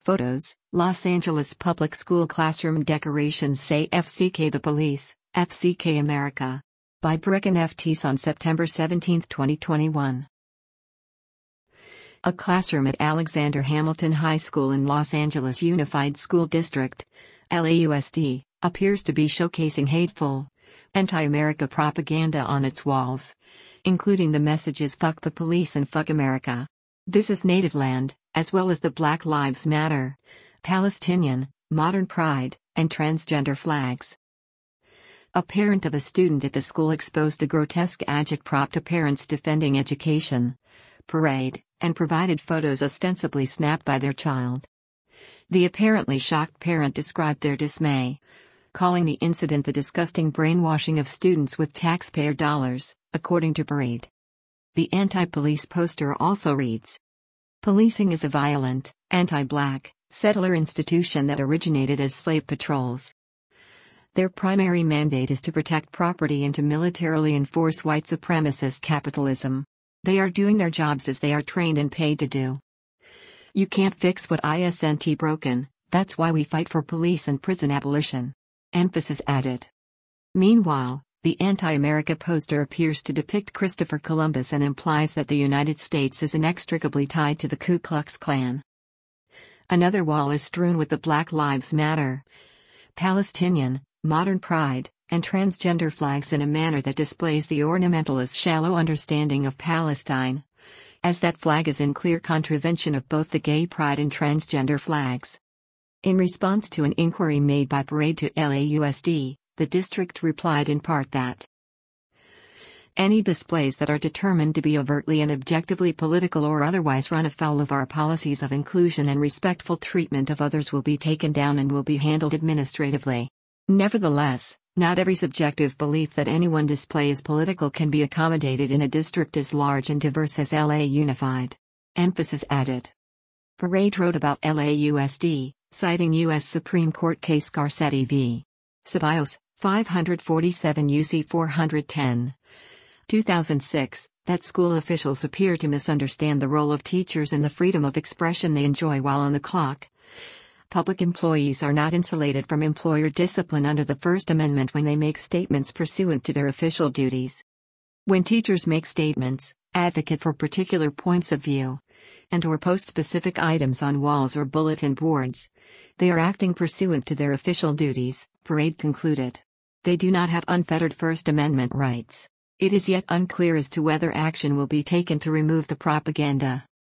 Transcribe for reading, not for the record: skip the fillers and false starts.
Photos: Los Angeles Public School classroom decorations say FCK the Police, FCK America. By Brecken F. Teese on September 17, 2021. A classroom at Alexander Hamilton High School in Los Angeles Unified School District, LAUSD, appears to be showcasing hateful, anti-America propaganda on its walls, including the messages "Fuck the Police" and "Fuck America. This is Native Land," as well as the Black Lives Matter, Palestinian, Modern Pride, and transgender flags. A parent of a student at the school exposed the grotesque agitprop to parents defending education parade, and provided photos ostensibly snapped by their child. The apparently shocked parent described their dismay, calling the incident the disgusting brainwashing of students with taxpayer dollars, according to Parade. The anti-police poster also reads, "Policing is a violent, anti-black, settler institution that originated as slave patrols. Their primary mandate is to protect property and to militarily enforce white supremacist capitalism. They are doing their jobs as they are trained and paid to do. You can't fix what isn't broken, that's why we fight for police and prison abolition." Emphasis added. Meanwhile, the anti-America poster appears to depict Christopher Columbus and implies that the United States is inextricably tied to the Ku Klux Klan. Another wall is strewn with the Black Lives Matter, Palestinian, Modern Pride, and transgender flags in a manner that displays the ornamentalist shallow understanding of Palestine, as that flag is in clear contravention of both the gay pride and transgender flags. In response to an inquiry made by Parade to LAUSD, the district replied in part that any displays that are determined to be overtly and objectively political or otherwise run afoul of our policies of inclusion and respectful treatment of others will be taken down and will be handled administratively. Nevertheless, not every subjective belief that anyone displays political can be accommodated in a district as large and diverse as LA Unified. Emphasis added. Parade wrote about LAUSD, citing U.S. Supreme Court case Garcetti v. Ceballos, 547 UC 410. 2006, that school officials appear to misunderstand the role of teachers and the freedom of expression they enjoy while on the clock. Public employees are not insulated from employer discipline under the First Amendment when they make statements pursuant to their official duties. When teachers make statements, advocate for particular points of view, and/or post specific items on walls or bulletin boards, they are acting pursuant to their official duties, Parade concluded. They do not have unfettered First Amendment rights. It is yet unclear as to whether action will be taken to remove the propaganda.